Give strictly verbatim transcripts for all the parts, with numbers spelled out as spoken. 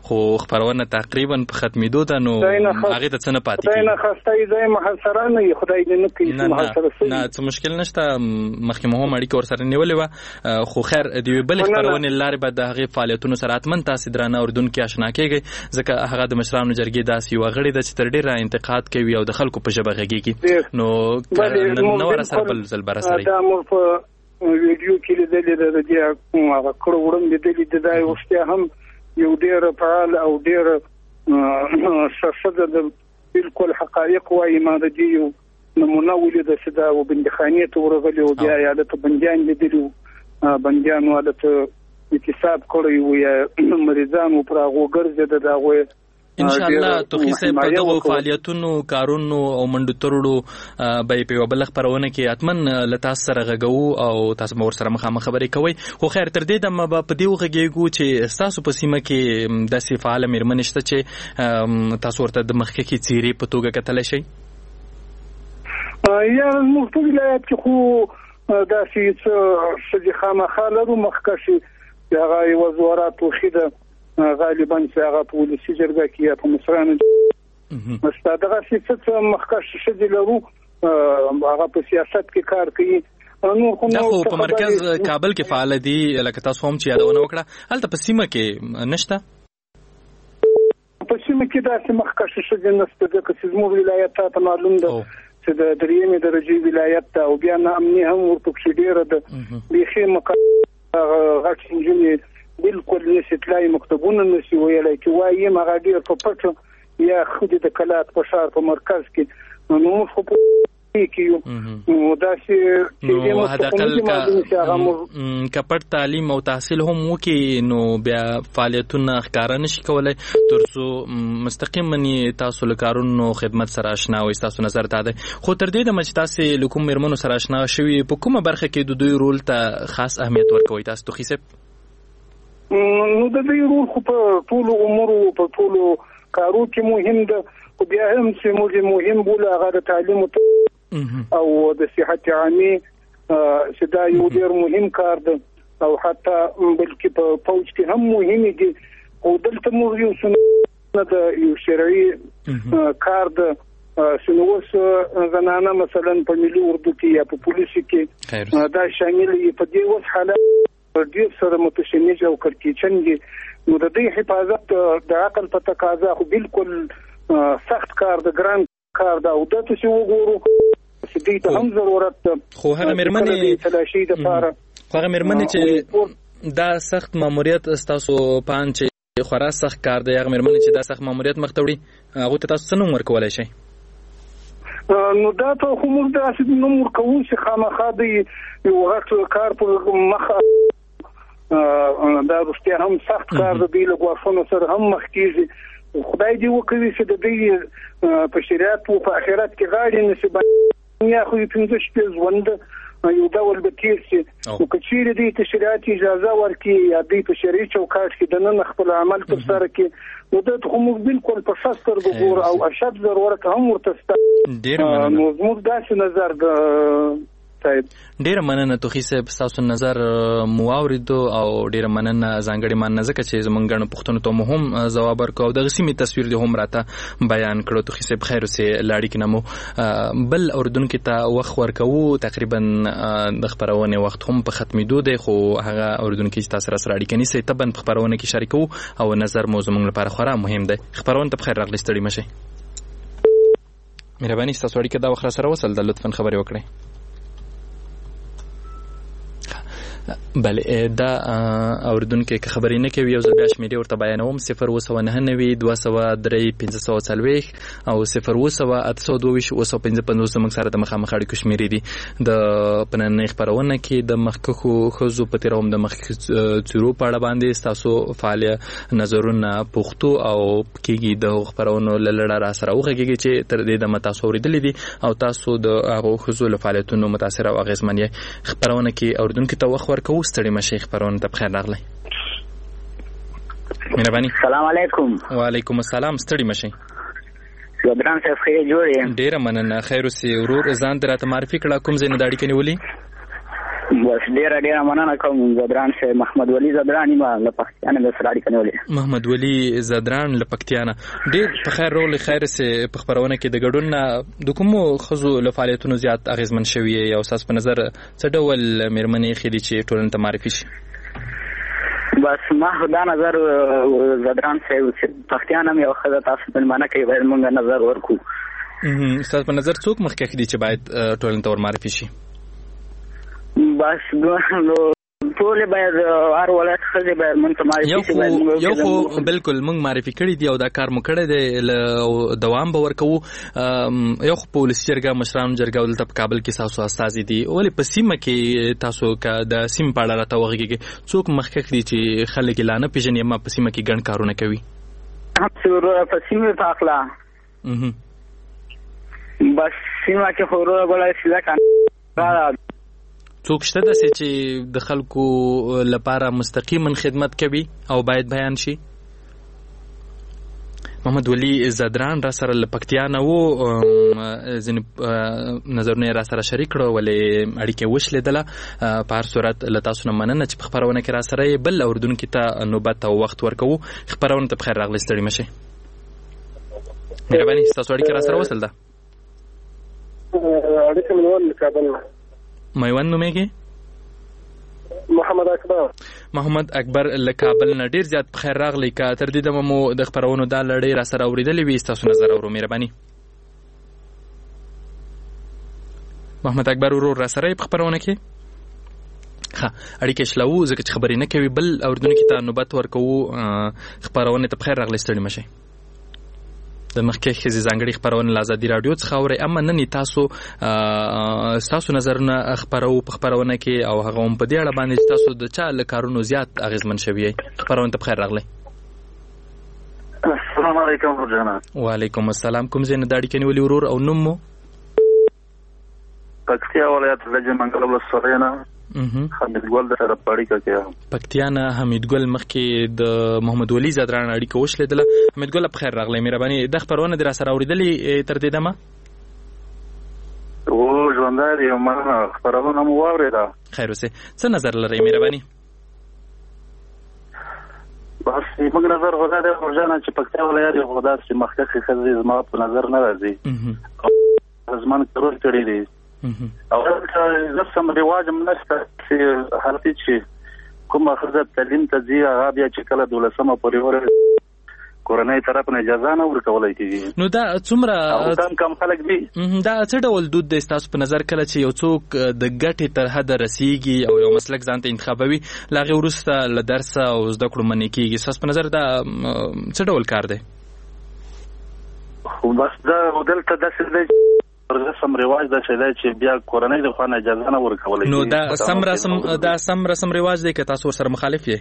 خو خبرونه تقریبا په ختمېدو ده نو هغه ته څه نه پاتې کیږي نه خسته ځای محاصره نه خدای دې نه کوي محاصره نه نه څه مشکل نشته مخکې مو هم اړیکه ورسره نیولې وه خو خیر د یوې بلې خپرونې لارې به د هغې فعالیتونو سره حتما تاسې درانه اورېدونکي اشنا کېږئ ځکه هغه د مشرانو جرګې داسې یوه غړې ده چې تر ډېره انتقاد کوي او د خلکو په ژبه غږېږي نو نه وره سره بل ځل به راسره دا مو په ویډیو کې لیدلې ده د دې هغه کړه وړاندې لیدلې ده دا اوسیا هم یو ډېر فعال او ډېر شخصه د بالکل حقایق وایي ما د دې یو نمونه ولیده چې دا وبندخانې ته ورغلي او بیا یې هلته بندیان لیدلي وو بندیانو هلته اعتصاب کړی وو یا مریضان وو پر هغو ګرځېده د هغوی انشاءالله توخی صاحب په دغو فعالیتونو کارونو او منډو ترړو به یې په یوه بله خپرونه کې حتمن له تاسو سره غږوو او تاسو به ورسره مخامخ خبرې کوئ خو خیر تر دې دمه به په دې وغږېږو چې ستاسو په سیمه کې داسې فعاله مېرمنې شته چې تاسو ورته د مخکښې څېرې په توګه کتلی شئ یا زموږ په ولایت کې خو داسې څه ښځې خامخا لرو مخکښې چې هغه یوه زوره توخي ده غالبا چې هغه په ولسي جرګه کې یا په مشرانو شته دغسې څه څه مخکښې ښځې لرو هغه په سیاست کې کار کوي دا خو په مرکز کابل کې فعاله دي لکه تاسو هم چې یادونه وکړه هلته په سیمه کې نشته په سیمه کې داسې مخکښې ښځې نشته ځکه چې زموږ ولایت ته معلوم ده چې د درېیمې درجې ولایت ده او بیا ناامني هم ورپکښې ډېره ده بیخي غټ نجونې بالکل نشي تلای مکتبونه نشي ویلای چې وایي هغه ډېر په پټو یا ښځې د کلات په ښار په مرکز کې نو موږ خو په کې یو نو داسې نو حداقل که پټ تعلیم او تحصیل هم وکړي نو بیا فعالیتونه ښکاره نشي کولی تر څو مستقیما تاسو له کارونو خدمت سره اشنا وئ ستاسو نظر دا دی خو تر دې دمه چې تاسې له کوم مېرمنو سره اشنا شوي په کومه برخه کې د دوی رول ته خاص اهمیت ورکوئ تاسو توخي صاحب نو د دوی رول خو په ټولو امورو په ټولو کارو کې مهم ده خو بیا هم چې موږ مهم بوله هغه د تعلیم او د صحت عامې چې دا یو ډېر مهم کار ده او حتی بلکې په فوج کې هم مهمې دي او دلته موږ یو څه د یو شرعي کار ده چې نو اوس زنانه مثلا په ملي اردو کې یا په پولیسو کې دا شامل وي په دې اوس حالت ډېر سره متشنج او کړکېچن دي نو د دې حفاظت د عقل په تقاضا خو بالکل سخت کار د ګران کار ده او دته چې وګورو چې دې ته هم ضرورت ده خو هغه مېرمنې تلاشي د پاره خو هغه مېرمنې چې دا سخت ماموریت ستاسو پان چې خورا سخت کار دی هغه مېرمنې چې دا سخت ماموریت مخ ته وړي هغو ته تاسو څه نوم ورکولی شئ نو دا ته خو موږ داسې نوم ورکوو چې خامخا د یو غټ کار په مخه دا رښتیا هم سخت کار د دوی له ګواښونو سره هم مخ کېږي خدای دې وکړي چې د دوی په شریعت او په آخرت کې غاړې نشي باندې یا خو یې پنځه شپې ژوند یو ډول به تېر شي نو که چیرې دوی ته شریعت اجازه ورکړي یا دوی په شرعي چوکاټ کې دننه خپل عمل ترسره کړي نو دلته خو موږ بالکل په ښه سترګو ګورو او اشد ضرورت هم ورته شته نو زموږ داسې نظر د ډیره مننه توخي صاحب ستاسو نظر مو واورېدو او ډیره مننه ځانګړې مننه ځکه چې زموږ ګڼو پوښتنو ته مو هم ځواب ورکړو او دغه سیمې تصویر دې هم راته بیان کړو توخي صاحب خیر اوسې له اړیکې نه مو بل اورېدونکي ته وخت ورکوو تقریبا د خپرونې وخت هم په ختمېدو دی خو هغه اورېدونکي چې تاسو راسره اړیکه نیسئ طبعا په خپرونه کې شریکوو او نظر مو زموږ لپاره خورا مهم دی خپرونه ته بخیر راغلئ ستړي مه شئ مهرباني ستاسو اړیکه دا وخت راسره وصل ده لطفا خبرې وکړئ بله دا اوریدونکي که خبرې نه کوي یو ځل بیا شمیرې ورته بیانوم صفر اوه سوه نهه نوي دوه سوه درې پنځه سوه څلوېښت او صفر اوه سوه اته سوه دوه ویشت اوه سوه پنځه پنځوس زموږ سره د مخامخ اړیکو شمیرې دي د په نننۍ خپرونه کې د مخکښو ښځو په تېره هم د مخکښو څېرو په اړه باندې ستاسو فعاله نظرونه پوښتو او کېږي د هغو خپرونو له لړه را سره وغږېږي چې تر دې دمه تاسو اورېدلي دي او تاسو د هغو ښځو له فعالیتونو متاثره او اغېزمن یې خپرونه کې اورېدونکي ته وخت ورکوو ستړي مه شئ خپرونه ته بخیر راغلی مهرباني السلام علیکم وعلیکم السلام ستړي مه شئ ګران صاحب خیر جوړ یم ډېره مننه خیر اوسې ورور ځان دې راته معرفي کړه کوم ځای نه دا اړیکه نیولې بس ډیره ډیره مننه کوم زدران شه محمد ولی زدران ما له پښتانه د سره اړیکه نیولې. محمد ولی زدران له پښتانه ډیر په خیر رول خیر سه په خبرونه کې د ګډون د کومو خزو له فعالیتونو زیات اغیزمن شوی او اساس په نظر څه ډول مېرمنې خېدي چې ټولنه ته معرفي شي؟ بس ما دا نظر زدران شه پښتانه مې خزه تاسو په معنی کې باید موږ نظر ورکو. ام اساس په نظر څوک مخکې خېدي چې باید ټولنه ته معرفي شي؟ بس نو ټول باید هر ولایت خزه باید منتمای شي. یو خو بالکل موږ معرفي کړی دی او دا کار مو کړی دی دوام به ورکو. یو خو پولیس جرګه مشران جرګه ولته په کابل کې تاسو استازي دي ولې په سیمه کې تاسو کا د سیم په اړه راته وغږیږي څوک مخکې دي چې خلک لانه پیژنې ما په سیمه کې ګڼ کارونه کوي؟ هم په سیمه په اخلا بس سیمه کې خورو غوړای شي ځکه څوک شته داسې چې د خلکو لپاره مستقیما خدمت کوي او باید بیان شي؟ محمد ولی زدران را سره له پکتیانه وو ځینې نظرونه را سره شریک کړو ولې اړیکې وشلېدله. په هر صورت له تاسو نه مننه چې په خپرونه کې را سره بل اورېدونکي ته نوبت او وخت ورکوو. خپرونه ته بخیر راغلی ستړي مه شئ. مهرباني ستاسو اړیکه را سره وصل ده؟ اړیکه مې ول کابل نه. میوند نومېږي؟ محمد اکبر. محمد اکبر له کابل نه ډیر زیات په خیر راغلی. که تر دې دمه مو د خپرونو دا لړۍ را سره اورېدلې وي ستاسو نظر اورو. مهرباني محمد اکبر ورور را سره په خپرونه کې ښه اړیکې شلوو ځکه چې خبرې نه کوي. بل اورېدونکي ته نوبت ورکوو. خپرونې ته په خیر راغلی ستړي مه شئ. د مخکې ښځې ځانګړي خپرونه له ازادي راډیو څخه اورئ اما نن تاسو ستاسو نظرونه خپرو په خپرونه کې او هغه هم په دې اړه باندې چې تاسو د چا له کارونو زیات اغېزمن شوي یئ. خپرونه ته بخیر راغلی. السلام علیکم ورجانا. وعلیکم السلام. کوم ځای نه د اړیکې نیولي ورور او نوم مو؟ پکتیا ولایت لجه منګل ولسوالۍ نه حمیدګل د سره په اړیکه کې. پکتیا نه حمیدګل مخکې د محمد ولی زدران اړیکه وشلېدله. حمیدګل په خیر راغلی. مهرباني د خپرونه دې را سره اورېدلې تر دې دمه؟ او ژوندی دی مننه خپرونه مو واورېده. خیر اوسې. څه نظر لرئ مهرباني؟ بس موږ نظر خو دا دی ورجانا چې پکتیا ولایت یو خو داسې مخکښې ښځې زما په نظر نه راځي. زمان کرور کړي دي او دا سم رواج هم نشته چې حالتي چې کومه ښځه تعلیم ته ځي هغه بیا چې کله دولسمه پورې ورسېږي کورنۍ طرف نه اجازه نه ورکولی کېږي. نو دا څومره کم کم خلک دي. دا څه ډول دود دی ستاسو په نظر کله چې یو څوک د ګټې تر حده رسېږي او یو مسلک ځان ته انتخابوي له هغې وروسته له درسه او زده کړو منې کېږي؟ ستاسو په نظر دا څه ډول کار دی؟ خو بس دا دلته داسې دی رسم رواج دا چې دی چې بیا کورنۍ د خوا نه اجازه نه ورکولی. نو دا سم رسم دا سم رسم رواج دی که تاسو ورسره مخالف یې؟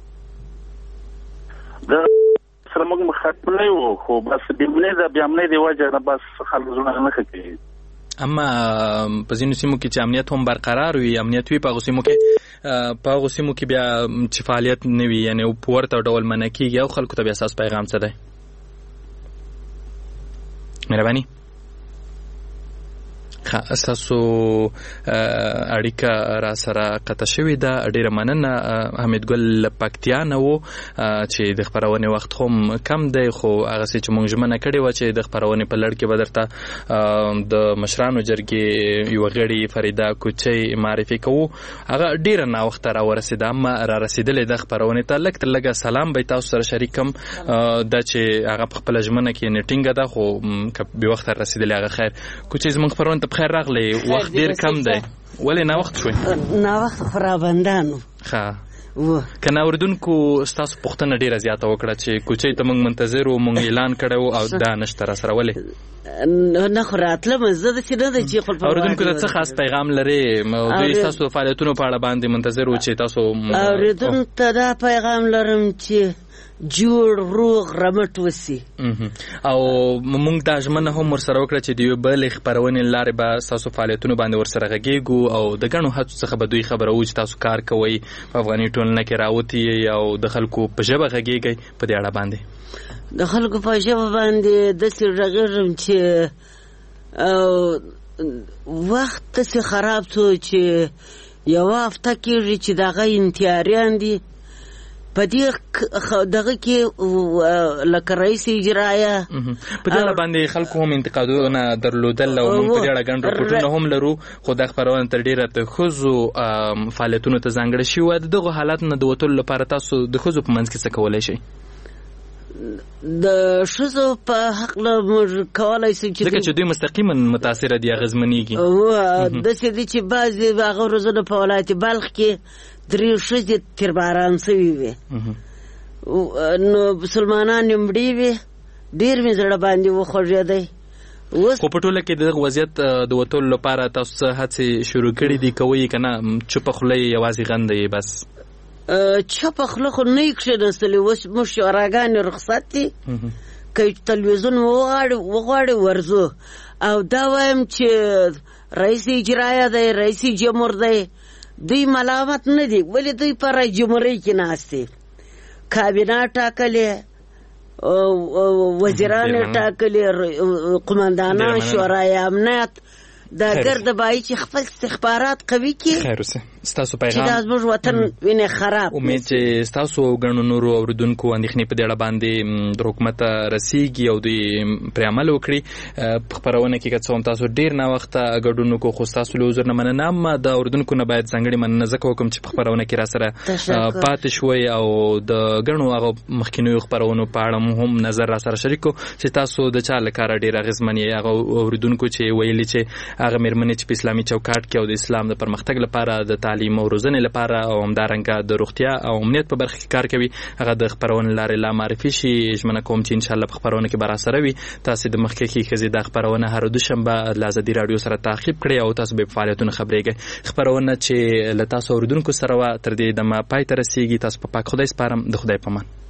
دا سره موږ مخالف نه یو خو بس بېمنۍ د بېامنۍ د وجې نه بس خلک زړونه نه ښه کوي. اما په ځینو سیمو کې چې امنیت هم برقرار وي امنیت وي په هغو سیمو کې په هغو سیمو کې بیا چې فعالیت نه وي یعنې په ورته ډول منع کېږي او خلکو ته بیا اساس پیغام څه دی؟ مهرباني ستاسو اړیکه را سره قطع شوې ده. ډېره مننه. حمیدګل پکتیا نه و چې د خپرونې وخت خو کم دی خو هغسې چې موږ ژمنه کړې وه چې د خپرونې په لړ کې به درته د مشرانو جرګې یوه غړي فریده کوچۍ معرفي کوو. هغه ډېره ناوخته را ورسېده اما را رسېدلې ده خپرونې ته. لږ تر لږه سلام به تاسو سره شریک کړم دا چې هغه په خپله ژمنه کې یعنې ټینګه ده خو که بېوخته رسېدلې هغه خیر. کوچۍ زموږ خپرونې ته بخیر راغلی. وخت ډیر کم دی ولې ناوخت شوی؟ ناوخت خو رابندانو ښه که نه اورېدونکو ستاسو پوښتنه ډېره زیاته وکړه چې کوچۍ ته موږ منتظر وو موږ اعلان کړی و او دا نشته را سره ولې؟ نه خو راتلم زه داسې نه ده چې خپل اورېدونکو ته څه خاص پیغام لرې؟ دوی ستاسو د فعالیتونو په اړه باندې منتظر وو چې تاسو اورېدونکو ته دا پیغام لرم چې جوړ روغ رمټ وسی او موږ دا ژمنه هم ورسره وکړه چې د یوې بلې خپرونې له لارې به ستاسو فعالیتونو باندې ورسره غږېږو او د ګڼو هڅو څخه به دوی خبروو چې تاسو کار کوئ په افغاني ټولنه کې راوتي او د خلکو په ژبه غږېږئ. په دې اړه باندې د خلکو په ژبه باندې داسې غږېږم چې وخت داسې خراب شو چې یوه هفته کېږي چې دغه انتیاریان دي په دې دغه کې لکه رئیس اجرایه په دې اړه باندې خلکو هم انتقادونه درلودل او موږ په دې اړه ګڼ رپورټونه هم لرو خو د خپرونه تر ډیره د ښځو فعالیتونو ته ځانګړې شوي د دغو حالاتو نه د وتلو لپاره تاسو د ښځو په منځ کې څه کولی شئ؟ د ښځو په حقله موږ کولی شو چې ځکه چې دوی مستقیما متاثره دي اغېزمنېږي داسې دي چې بعضې هغه ورځونه په ولایت بلخ کې درې ښځې تیرباران شوي وې نو مسلمانان یې مړې وې ډېر مې زړه باندې وخوږېدی خو په ټوله کې د دغه وضعیت د وتلو لپاره تاسو څه هڅې شروع کړي دي کوئ که نه چوپه خوله یې یوازې غنده یې بس چوپه خوله خو نه یې کښېنستلې اوس موږ شوراګانې رخصت دي که تلویزیون وغواړي ورځو او دا وایم چې رئیس اجرایه دی رئیس جمهور دی دوی ملامت نه دي ولې دوی په رئیس جمهورۍ کې ناست دي کابینه ټاکلې وزیران یې ټاکلې قمندانان شورای امنیت دا ګردبایي چې خپل استخبارات قوي کړي خیر اوسه ستاسو پیغام چې دا زموږ وطن وینې خراب امید چې ستاسو او ګڼو نورو اورېدونکو اندېښنې په دې اړه باندې د حکومت رسیږي او دوی پرې عمل وکړي په خپرونه کې که څه هم تاسو ډېر ناوخته ګډون وکړو خو ستاسو له عذر نه مننه ام د اورېدونکو نه باید ځانګړې مننه ځکه وکړم چې په خپرونه کې راسره پاتې شوئ او د ګڼو هغه مخکینیو خپرونو په اړه هم نظر راسره شریک کړو چې تاسو د چا له کاره ډېر اغېزمن یې هغه اورېدونکو چې ویلي چې هغه مېرمنې چې په اسلامي چوکاټ کې او د اسلام د پرمختګ لپاره د تعلیم او روزنې لپاره او همدارنګه د روغتیا او امنیت په برخه کې کار کوي هغه د خپرونې لارې لا معرفي شي ژمنه کوم چې انشاءالله په خپرونه کې به راسره وي تاسو د مخکې ښځې دا خپرونه هر دوشنبه له ازادي راډیو سره تعقیب کړئ او تاسو به په فعالیتونو خبرېږئ خپرونه چې له تاسو اورېدونکو سره وه تر دې دمه پای ته رسیږي تاسو په پاک خدای سپارم د خدای په امان